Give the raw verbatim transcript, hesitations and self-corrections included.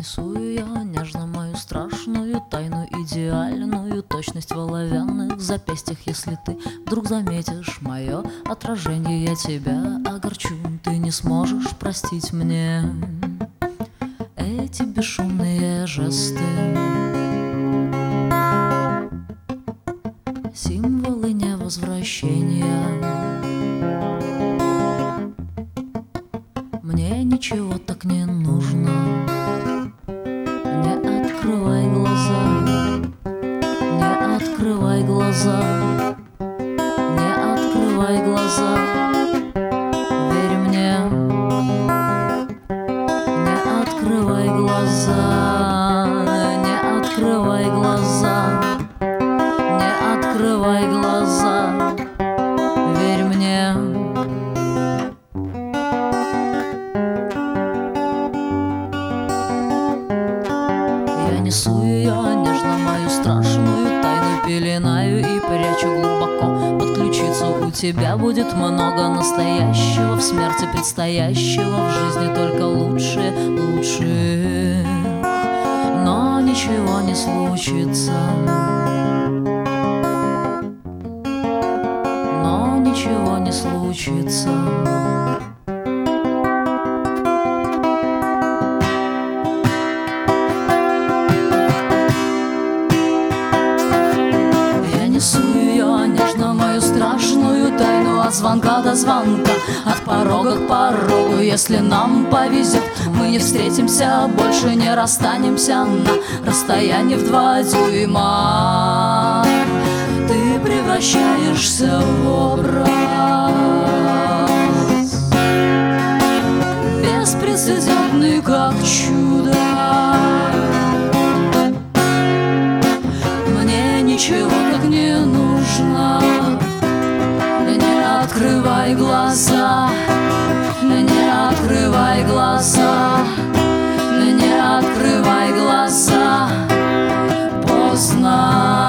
Несу я нежно мою страшную тайну, идеальную точность в оловянных запястьях. Если ты вдруг заметишь мое отражение, я тебя огорчу. Ты не сможешь простить мне эти бесшумные жесты, символы невозвращения. Мне ничего так не нужно. Не открывай глаза, не открывай глаза, не открывай глаза, верь мне. Не открывай глаза, не открывай глаза, не открывай глаза, верь мне. Я несу ее нежно, мою страшную тайну, пеленаю и прячу глубоко под ключицу. У тебя будет много настоящего, в смерти предстоящего, в жизни только лучшее, лучшее. Но ничего не случится, но ничего не случится. Мою страшную тайну, от звонка до звонка, от порога к порогу. Если нам повезет, мы не встретимся, больше не расстанемся на расстоянии в два дюйма. Ты превращаешься в образ беспрецедентный, как чудо. Мне ничего так не нужно. Не открывай глаза, не открывай глаза, не открывай глаза, поздно.